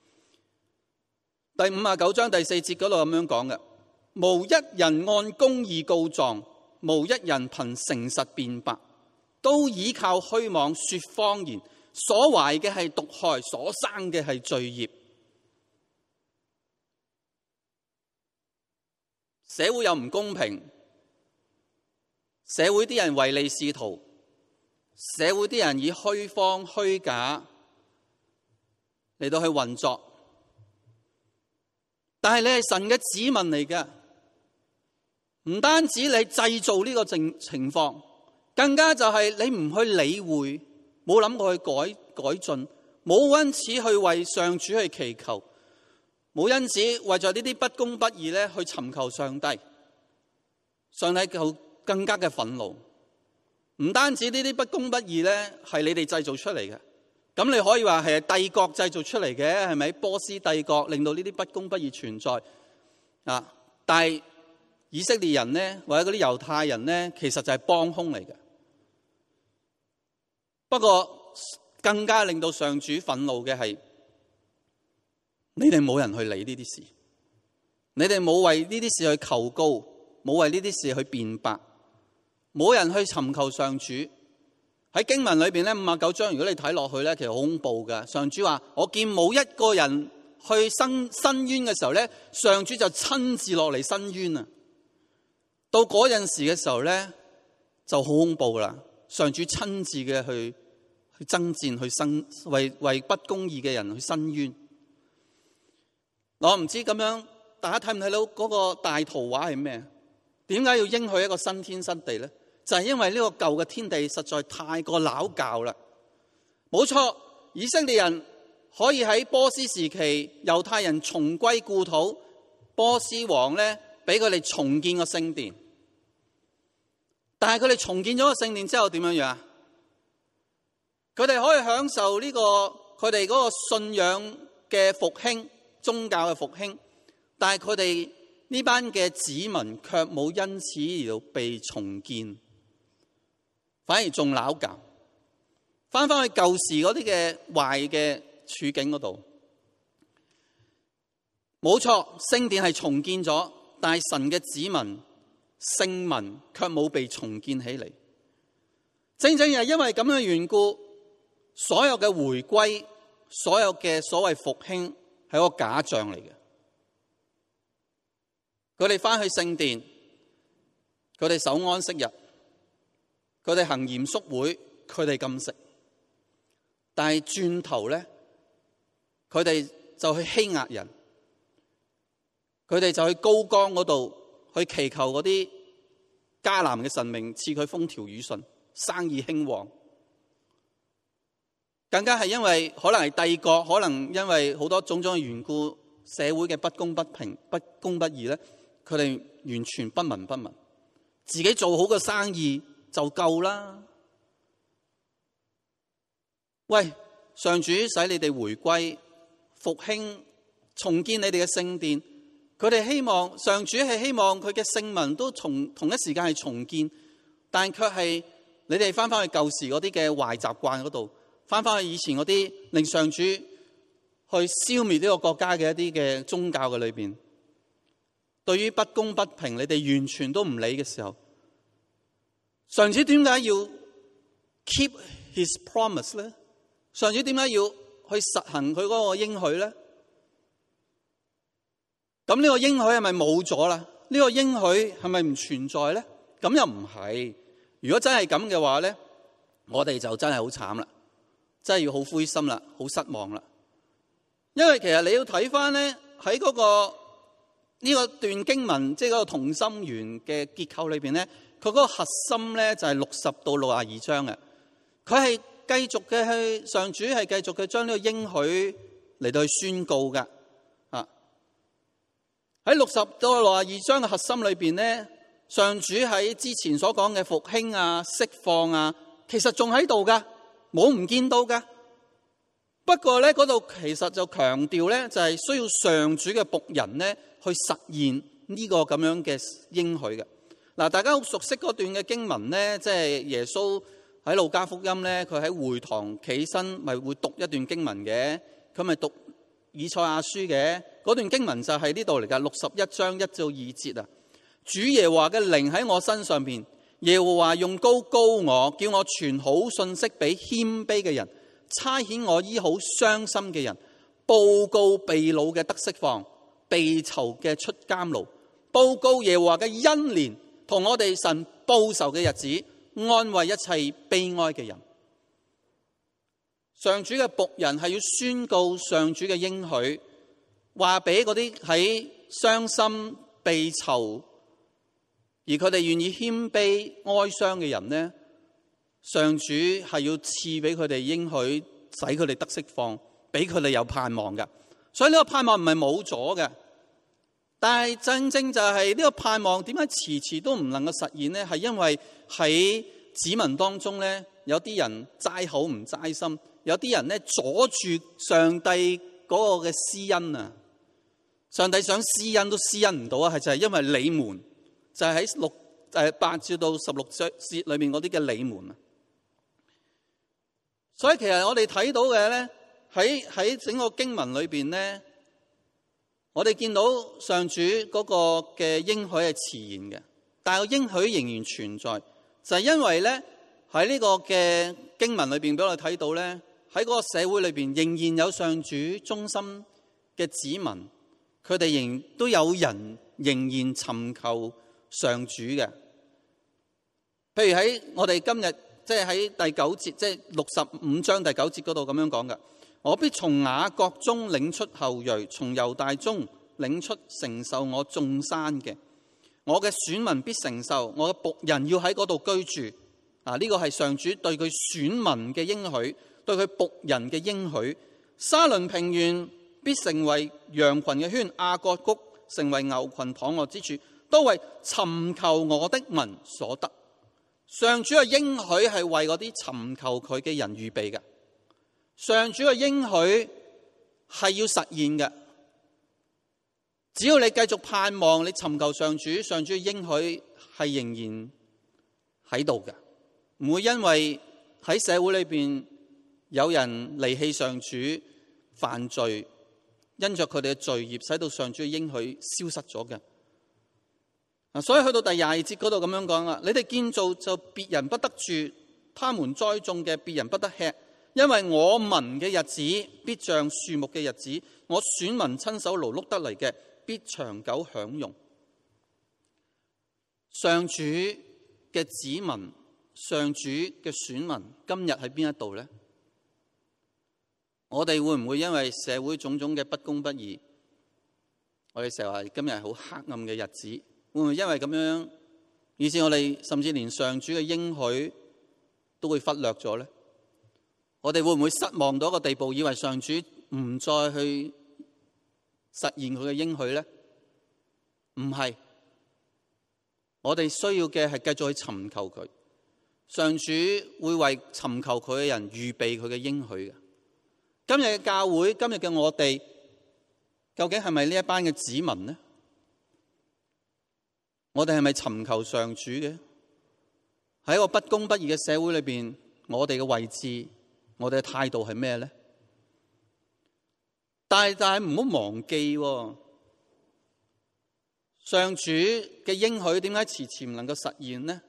第59章第4節嗰度咁樣講嘅，無一人按公義告狀，無一人憑誠實辯白，都倚靠虛妄說謊言。所懷嘅係毒害，所生嘅係罪孽。社會有唔公平，社會啲人唯利是圖，社會啲人以虛謊虛假嚟到去運作。但係你係神嘅子民嚟嘅，唔單止你製造呢個情況，更加就係你唔去理會。冇諗過去改進，冇因此去為上主去祈求，冇因此為咗呢啲不公不義咧去尋求上帝，上帝就更加嘅憤怒。唔單止呢啲不公不義咧係你哋製造出嚟嘅，咁你可以話係帝國製造出嚟嘅，係咪？波斯帝國令到呢啲不公不義存在啊！但係以色列人咧或者嗰啲猶太人咧，其實就係幫兇嚟嘅。 不過更加令到上主憤怒嘅係，你哋冇人去理呢啲事，你哋冇為呢啲事去求告，冇為呢啲事去辯白，冇人去尋求上主。喺經文裏邊咧，59章，如果你睇落去咧，其實好恐怖噶。上主話：我見冇一個人去申冤嘅時候咧，上主就親自落嚟申冤啊！到嗰陣時嘅時候咧，就好恐怖啦。上主親自嘅去爭戰，去為不公義嘅人去申冤。我唔知咁樣大家睇唔睇到嗰個大圖畫係咩？點解要應許一個新天新地咧？就係因為呢個舊嘅天地實在太過撈教啦。冇錯，以色列人可以喺波斯時期，猶太人重歸故土，波斯王咧俾佢哋重建個聖殿。但係佢哋重建咗個聖殿之後點樣樣？佢哋可以享受呢個佢哋嗰個信仰嘅復興，宗教嘅復興，但係佢哋呢班嘅子民卻冇因此而被重建，反而仲撈教，翻返去舊時嗰啲嘅壞嘅處境嗰度。冇錯，聖殿係重建咗，但係神嘅子民聖民卻冇被重建起嚟。正正係因為咁樣嘅緣故，所有嘅回歸，所有嘅所謂復興係個假象嚟嘅。佢哋翻去聖殿，佢哋守安息日，佢哋行嚴肅會，佢哋禁食，但係轉頭咧，佢哋就去欺壓人，佢哋就去高崗嗰度去祈求嗰啲迦南嘅神明賜佢風調雨順、生意興旺。更加係因為可能係帝國，可能因為好多種種嘅緣故，社會嘅不公不平、不公不義咧，佢哋完全不聞不問，自己做好個生意就夠啦。喂，上主使你哋回歸、復興、重建你哋嘅聖殿，佢哋希望上主係希望佢嘅聖民都同一時間係重建，但卻係你哋翻返去舊時嗰啲嘅壞習慣嗰度，翻返去以前嗰啲令上主去消滅呢個國家嘅一啲嘅宗教嘅裏邊，對於不公不平你哋完全都唔理嘅時候，上主點解要 keep his promise 咧？上主點解要去實行佢嗰個應許咧？咁呢個應許係咪冇咗啦？呢個應許係咪唔存在咧？咁又唔係。如果真係咁嘅話咧，我哋就真係好慘啦，真係要好灰心啦，好失望啦。因為其實你要睇翻咧，喺嗰個呢個段經文，即係嗰個同心圓嘅結構裏邊咧，佢嗰個核心咧就係60到62章嘅。佢係繼續嘅去，上主係繼續嘅將呢個應許嚟到去宣告噶。喺60到62章嘅核心裏邊咧，上主喺之前所講嘅復興啊、釋放啊，其實仲喺度噶，冇唔見到噶。不過咧，嗰度其實就強調咧，就係需要上主嘅僕人咧去實現呢個咁樣嘅應許嘅。嗱，大家好熟悉嗰段嘅經文咧，即係耶穌喺路加福音咧，佢喺會堂企身，咪會讀一段經文嘅，佢咪讀以賽亞書嘅。嗰段經文就係呢度嚟噶，61章1到2節啊。主耶和華嘅靈喺我身上邊，耶和華用膏膏我，叫我傳好信息俾謙卑嘅人，差遣我醫好傷心嘅人，報告被擄嘅得釋放，被囚嘅出監牢，報告耶和華嘅恩憐同我哋神報仇嘅日子，安慰一切悲哀嘅人。上主嘅僕人係要宣告上主嘅應許，話俾嗰啲喺傷心被囚而佢哋願意謙卑哀傷嘅人呢，上主係要賜俾佢哋應許，使佢哋得釋放，俾佢哋有盼望嘅。所以呢個盼望唔係冇咗嘅，但係正正就係呢個盼望點解遲遲都唔能夠實現呢？係因為喺子民當中呢，有啲人齋口唔齋心，有啲人呢阻住上帝嗰個嘅施恩啊！上帝想施恩都施恩唔到啊！係就係因為你們，就係喺8至到16節裏面嗰啲嘅你們啊！ 所以其實我哋睇到嘅咧，喺整個經文裏邊咧，我哋見到上主嗰個嘅應許係遲延嘅，但係個應許仍然存在，就係因為咧喺呢個嘅經文裏邊俾我哋睇到咧，喺嗰個社會裏邊仍然有上主忠心嘅子民，佢哋仍都有人仍然尋求上主嘅。譬如喺我哋今日即係喺第9節，即係65章第9節嗰度咁樣講嘅，我必從雅各中領出後裔，從猶大中領出承受我眾山嘅。我嘅選民必承受，我嘅僕人要喺嗰度居住。呢個係上主對佢選民嘅應許，對佢僕人嘅應許。沙崙平原必成為羊群嘅圈，亞割谷成為牛群躺臥之處，都為尋求我的民所得。上主嘅應許係為嗰啲尋求佢嘅人預備嘅。上主嘅應許係要實現嘅。只要你繼續盼望，你尋求上主，上主嘅應許係仍然喺度嘅，唔會因為喺社會裏邊有人離棄上主犯罪，因着佢哋嘅罪孽，使到上主嘅應許消失咗嘅。所以去到第22節嗰度咁樣講啦，你哋建造就別人不得住，他們栽種嘅別人不得吃，因為我民嘅日子必像樹木嘅日子，我選民親手勞碌得嚟嘅必長久享用。上主嘅子民，上主嘅選民，今日喺邊一度呢？我哋會唔會因為社會種種嘅不公不義，我哋成日話今日係好黑暗嘅日子，會唔會因為咁樣，以致我哋甚至連上主嘅應許都會忽略咗呢？我哋會唔會失望到一個地步，以為上主唔再去實現佢嘅應許呢？唔係，我哋需要嘅係繼續去尋求佢。上主會為尋求佢嘅人預備佢嘅應許嘅。今日嘅教會，今日嘅我哋，究竟係咪呢一班嘅子民呢？我哋係咪尋求上主嘅？喺一個不公不義嘅社會裏邊，我哋嘅位置，我哋嘅態度係咩呢？但係唔好忘記，上主嘅應許點解遲遲唔能夠實現呢？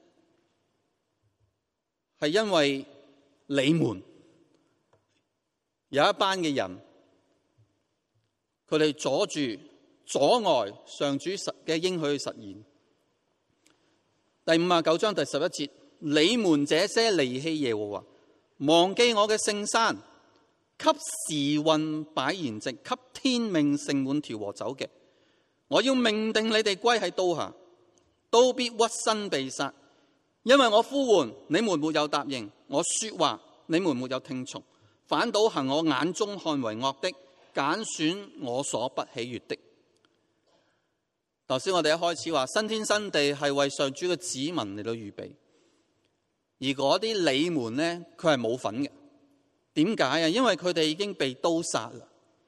係因為你們有一班嘅人，佢哋阻礙上主嘅應許去實現。第59章第11節，你們這些離棄耶和華，忘記我嘅聖山，給時運擺筵席，給天命盛滿調和酒嘅，我要命定你哋歸喺刀下，都必屈身被殺，因為我呼喚你們沒有答應，我說話你們沒有聽從，反倒行我眼中看為惡的，揀選我所不喜悅的。頭先我哋一開始話新天新地係為上主嘅子民嚟到預備，而嗰啲你們呢，佢係冇份嘅。點解啊？因為佢哋已經被刀殺啦。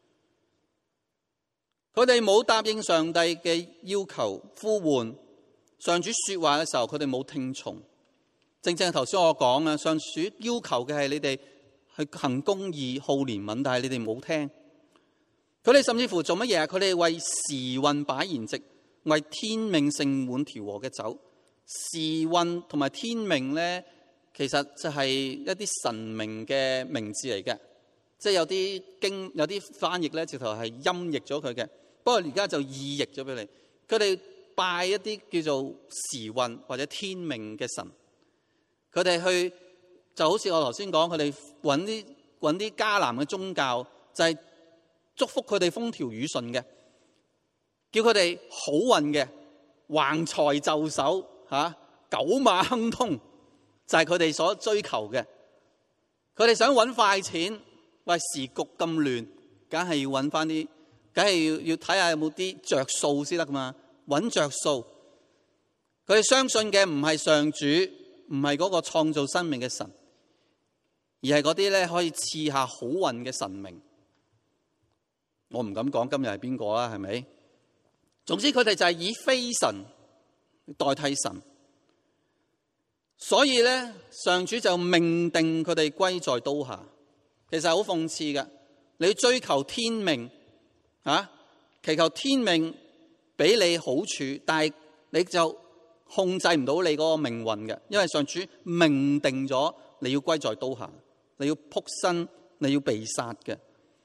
佢哋冇答應上帝嘅要求呼喚，上主說話嘅時候，佢哋冇聽從。正正係頭先我講啊，上主要求嘅係你哋去行公義、好憐憫，但係你哋冇聽。佢哋甚至乎做乜嘢啊？佢哋為時運擺筵席，為天命盛滿調和嘅酒。時運同埋天命咧，其實就係一啲神明嘅名字嚟嘅，即係有啲翻譯咧，直頭係音譯咗佢嘅。不過而家就意譯咗俾你。佢哋拜一啲叫做時運或者天命嘅神，佢哋去就好似我頭先講，佢哋揾啲迦南嘅宗教，就係祝福佢哋風調雨順嘅，叫佢哋好運嘅，橫財就手九馬亨通，就係佢哋所追求嘅。佢哋想揾快錢，喂，時局咁亂，梗係要揾翻啲，梗係要睇下有冇啲着數先得噶嘛，揾着數。佢哋相信嘅唔係上主，唔係嗰個創造生命嘅神，而係嗰啲咧可以賜下好運嘅神明。我唔敢講今日係邊個啦，係咪？總之佢哋就係以非神代替神，所以咧上主就命定佢哋歸在刀下。 其實係好諷刺嘅。你追求天命啊，祈求天命俾你好處，但係你就控制唔到你嗰個命運嘅，因為上主命定咗你要歸在刀下，你要仆身，你要被殺嘅。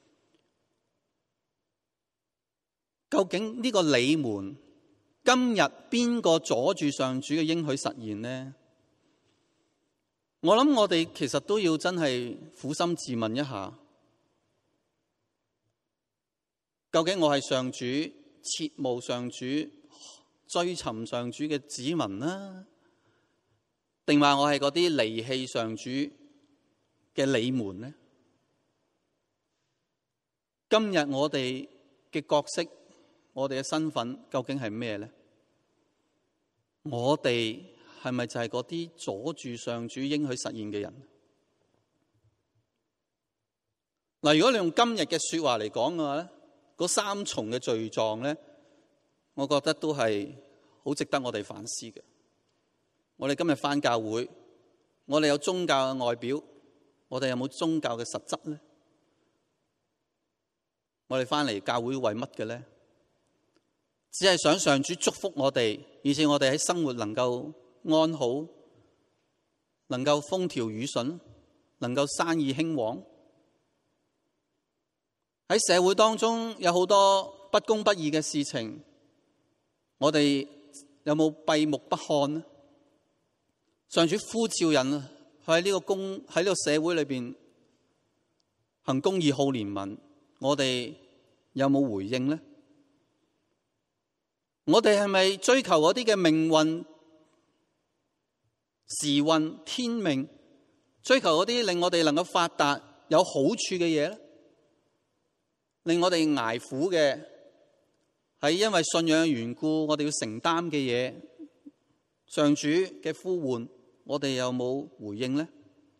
究竟呢個你們今日邊個阻住上主嘅應許實現呢？我諗我哋其實都要真係苦心自問一下，究竟我係上主切慕上主追尋上主嘅子民呢？定話我係嗰啲離棄上主嘅你們呢？今日我哋嘅角色，我哋嘅身份究竟係咩呢？我哋係咪就係嗰啲阻住上主應許實現嘅人？嗱，如果你用今日嘅說話嚟講嘅話咧，嗰三重嘅罪狀咧，我覺得都係好值得我哋反思嘅。我哋今日返教會，我哋有宗教嘅外表，我哋有冇宗教嘅實質咧？我哋返嚟教會為乜嘅咧？只係想上主祝福我哋，以致我哋喺生活能夠安好，能夠風調雨順，能夠生意興旺。喺社會當中有好多不公不義嘅事情，我哋有冇閉目不看呢？上主呼召人喺呢個社會裏邊行公義好憐憫，我哋有冇回應呢？我哋係咪追求嗰啲嘅命運、時運、天命，追求嗰啲令我哋能夠發達、有好處嘅嘢咧？令我哋捱苦嘅係因為信仰嘅緣故，我哋要承擔嘅嘢，上主嘅呼喚，我哋有冇回應呢？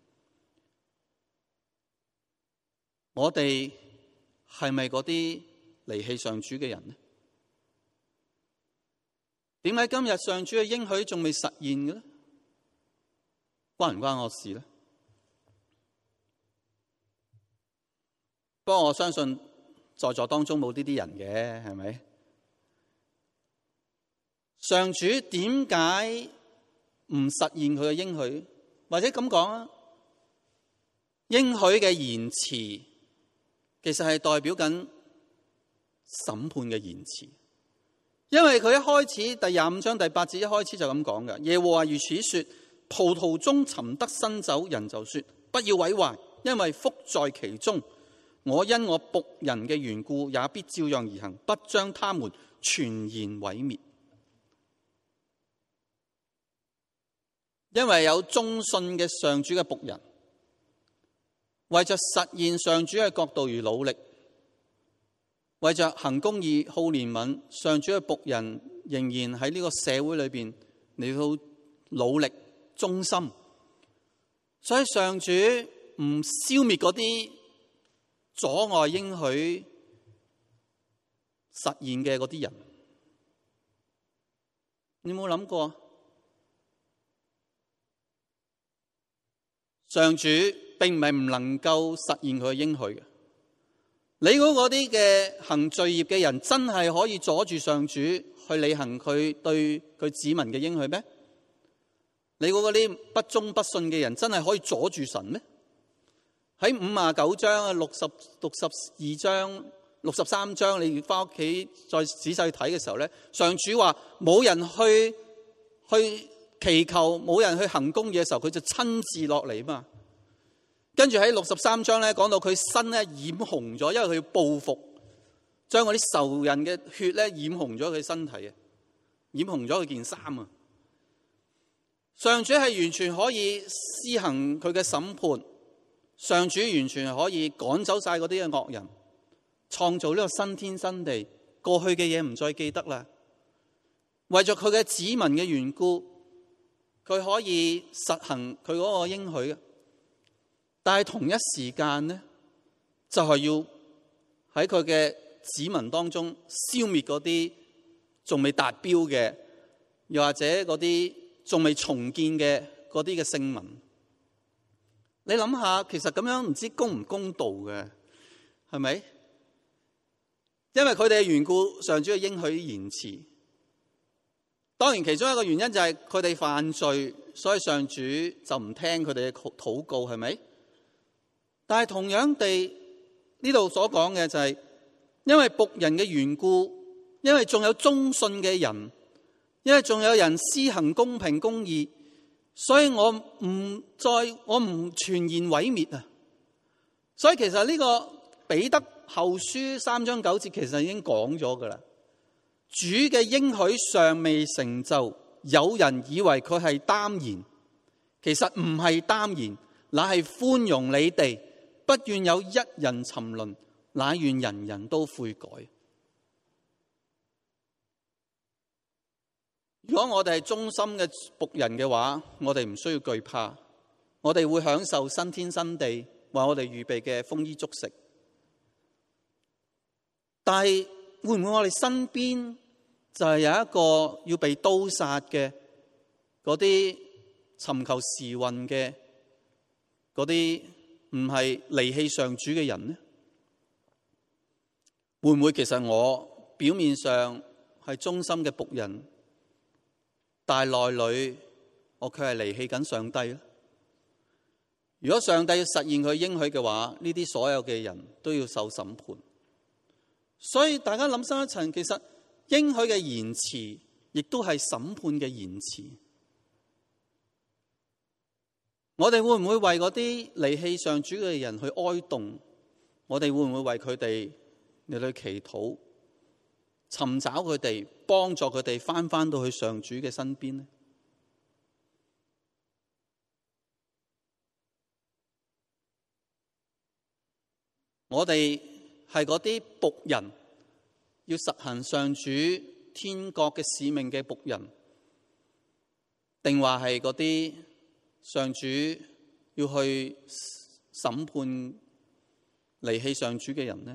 我哋係咪嗰啲離棄上主嘅人呢？點解今日上主嘅應許仲未實現嘅咧？關唔關我事咧？不過我相信在座當中冇呢啲人嘅，係咪？上主點解唔實現佢嘅應許？或者咁講啊，應許嘅延遲其實係代表緊審判嘅延遲。因為佢一開始第25章第8節一開始就咁講嘅，耶和華如此說：葡萄中尋得新酒，人就說不要毀壞，因為福在其中。我因我僕人嘅緣故，也必照樣而行，不將他們全然毀滅。因為有忠信嘅上主嘅僕人，為着實現上主嘅國度而努力。為着行公義、好憐憫，上主嘅僕人仍然喺呢個社會裏邊嚟到努力忠心，所以上主唔消滅嗰啲阻礙應許實現嘅嗰啲人。你有冇諗過？上主並唔係唔能夠實現佢嘅應許嘅。你估嗰啲嘅行罪孽嘅人真係可以阻住上主去履行佢對佢子民嘅應許咩？你估嗰啲不忠不信嘅人真係可以阻住神咩？喺59章、62章、63章，你翻屋企再仔細睇嘅時候咧，上主話冇人去祈求，冇人去行公義嘅時候，佢就親自落嚟嘛。跟住喺63章咧，講到佢身咧染紅咗，因為佢要報復，將嗰啲仇人嘅血咧染紅咗佢身體啊，染紅咗佢件衫啊。上主係完全可以施行佢嘅審判，上主完全係可以趕走晒嗰啲嘅惡人，創造呢個新天新地，過去嘅嘢唔再記得啦。為咗佢嘅子民嘅緣故，佢可以實行佢嗰個應許嘅。但係同一時間呢，就係要喺佢嘅子民當中消滅嗰啲仲未達標嘅，又或者嗰啲仲未重建嘅嗰啲嘅聖民。 你諗下，其實咁樣唔知公唔公道嘅，係咪？因為佢哋嘅緣故，上主嘅應許延遲。當然，其中一個原因就係佢哋犯罪，所以上主就唔聽佢哋嘅禱告，係咪？但係同樣地，呢度所講嘅就係因為僕人嘅緣故，因為仲有忠信嘅人，因為仲有人施行公平公義，所以我唔全然毀滅啊！所以其實呢個彼得後書3章9節其實已經講咗噶啦，主嘅應許尚未成就，有人以為佢係耽延，其實唔係耽延，乃係寬容你哋，不願有一人沉淪，乃願人人都悔改。如果我哋係忠心嘅僕人嘅話，我哋唔需要懼怕，我哋會享受新天新地為我哋預備嘅豐衣足食。但係會唔會我哋身邊就係有一個要被刀殺嘅嗰啲尋求時運嘅嗰啲唔係離棄上主嘅人呢？會唔會其實我表面上係忠心嘅僕人，但係內裏我卻係離棄緊上帝咧？如果上帝要實現佢應許嘅話，呢啲所有嘅人都要受審判。所以大家諗深一層，其實應許嘅延遲，亦都係審判嘅延遲。我哋會唔會為嗰啲離棄上主嘅人去哀慟？我哋會唔會為佢哋嚟去祈禱，尋找佢哋，幫助佢哋返到去上主嘅身邊呢？我哋係嗰啲僕人，要實行上主天國嘅使命嘅僕人，定話係嗰啲上主要去審判離棄上主嘅人呢？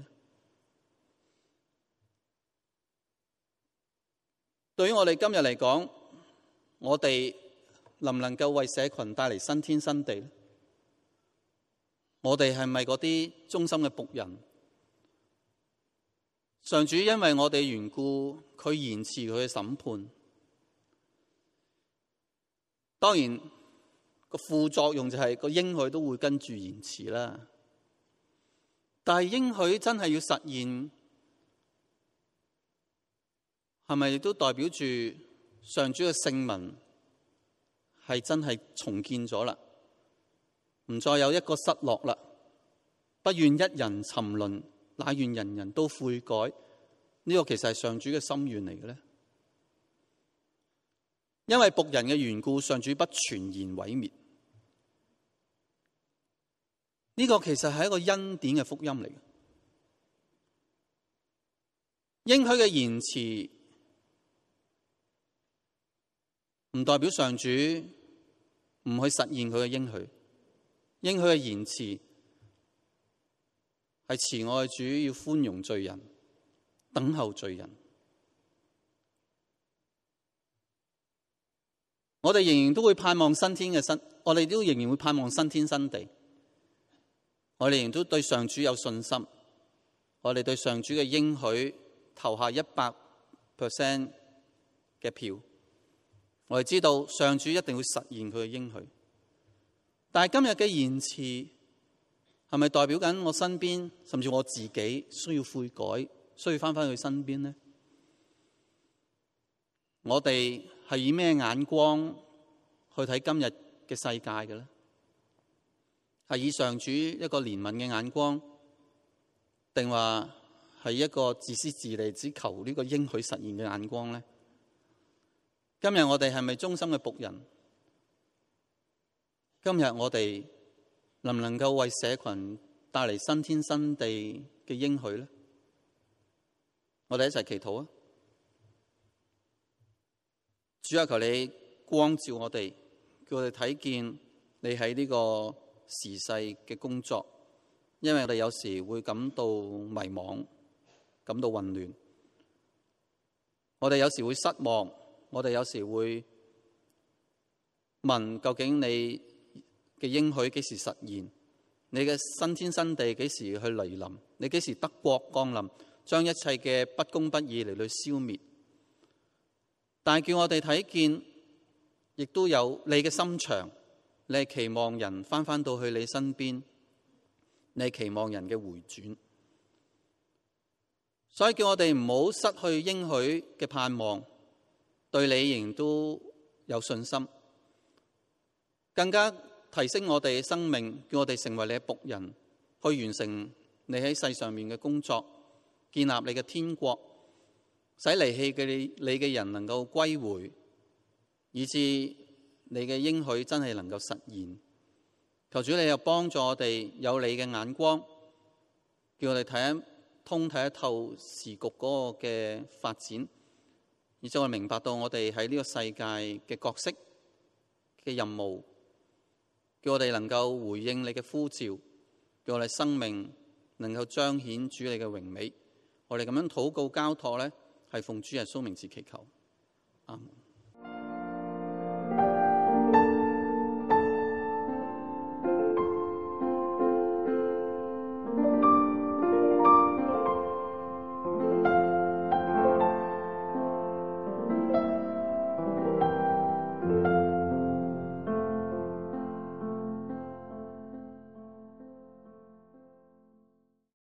對於我哋今日嚟講，我哋能唔能夠為社群帶嚟新天新地呢？我哋係咪嗰啲忠心嘅僕人？上主因為我哋緣故，佢延遲佢嘅審判。當然個副作用就係個應許都會跟住延遲啦。但係應許真係要實現，係咪亦都代表住上主嘅聖民係真係重建咗啦？唔再有一個失落啦，不願一人沉淪，乃願人人都悔改。呢個其實係上主嘅心願嚟嘅咧。因為僕人嘅緣故，上主不全然毀滅。呢個其實係一個恩典嘅福音嚟嘅。應許嘅延遲唔代表上主唔去實現佢嘅應許。應許嘅延遲係慈愛主要寬容罪人，等候罪人。我哋仍然都會盼望新天嘅新，我哋都仍然會盼望新天新地。我哋仍然都對上主有信心，我哋對上主嘅應許投下100% 嘅票。我哋知道上主一定會實現佢嘅應許。但係今日嘅延遲係咪代表緊我身邊，甚至我自己需要悔改，需要返返去身邊呢？我哋係以咩眼光去睇今日嘅世界嘅呢？係以上主一個憐憫嘅眼光，定話係一個自私自利只求呢個應許實現嘅眼光呢？今日我哋係咪忠心嘅僕人？今日我哋能唔能夠為社群帶嚟新天新地嘅應許呢？我哋一齊祈禱啊！主啊，求你光照我哋，叫我哋睇見你喺呢個時勢嘅工作，因為我哋有時會感到迷惘，感到混亂，我哋有時會失望，我哋有時會問究竟你嘅應許幾時實現，你嘅新天新地幾時去來臨，你幾時得國降臨，將一切嘅不公不義嚟到消滅。但係叫我哋睇見，亦都有你嘅心腸，你係期望人返到去你身邊，你係期望人嘅回轉。所以叫我哋唔好失去應許嘅盼望，對你仍然都有信心，更加提升我哋生命，叫我哋成為你嘅僕人，去完成你喺世上面嘅工作，建立你嘅天國，使離棄嘅你嘅人能夠歸回，以致你嘅應許真係能夠實現。求主你又幫助我哋有你嘅眼光，叫我哋睇得透時局嗰個嘅發展，以致我哋明白到我哋喺呢個世界嘅角色嘅任務，叫我哋能夠回應你嘅呼召，叫我哋生命能夠彰顯主你嘅榮美。我哋咁樣禱告交託呢，係奉主耶穌名字祈求，阿門。